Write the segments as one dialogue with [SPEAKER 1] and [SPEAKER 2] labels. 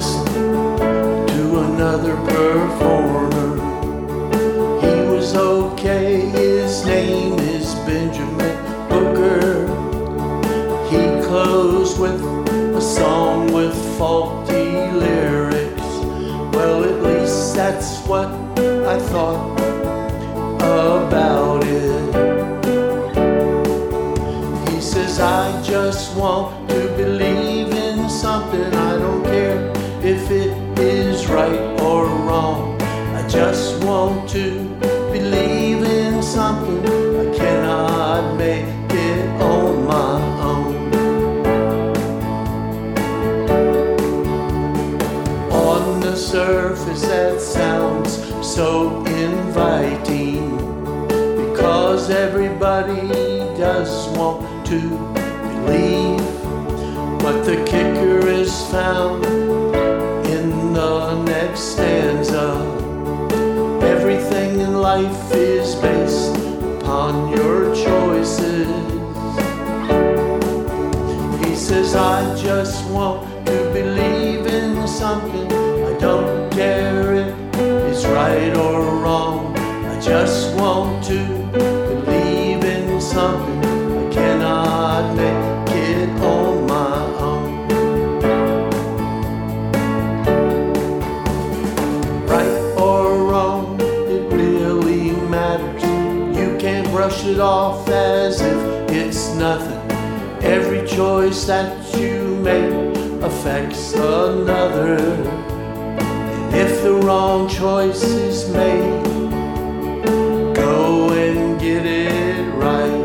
[SPEAKER 1] listen to another performer. He was okay, his name is Benjamin Booker. He closed with a song with faulty lyrics. Well, at least that's what I thought about it. He says, I just want to believe in something. I don't care if it is right or wrong. I just want to believe in something. I cannot make it on my own. On the surface that sounds so inviting, because everybody does want to believe. But the kicker is found in the next stanza. Everything in life is based upon your choices. He says, I just want to believe in something. I don't care if it's right or wrong. I just want to believe in something. I cannot make it on my own. Right or wrong, it really matters. You can't brush it off as if it's nothing. Every choice that you make affects another. And if the wrong choice is made, go and get it right.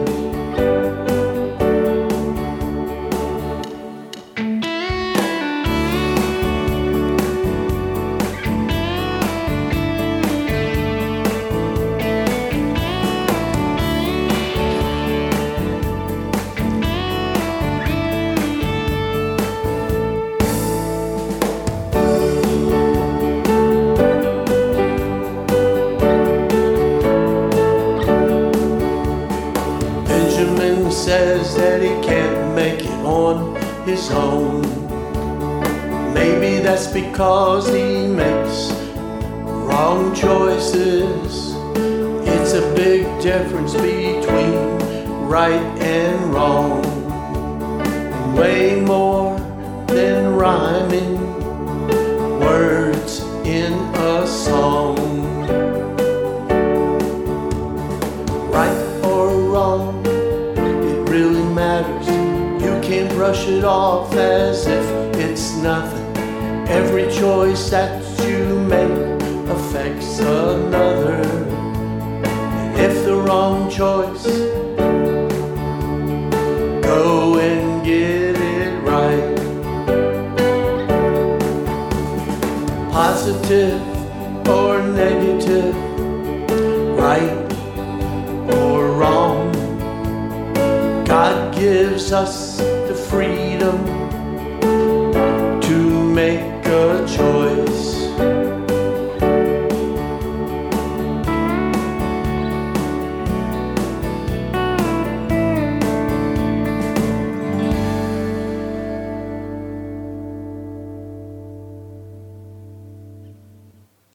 [SPEAKER 1] Benjamin says that he can't make it on his own. Maybe that's because he makes wrong choices. It's a big difference between right and wrong, and way more than rhyming words in a song. Right or wrong, it really matters. You can't brush it off as if it's nothing. Every choice that you make affects another. And if the wrong choice, go and get it right. Positive or negative, right or wrong, God gives us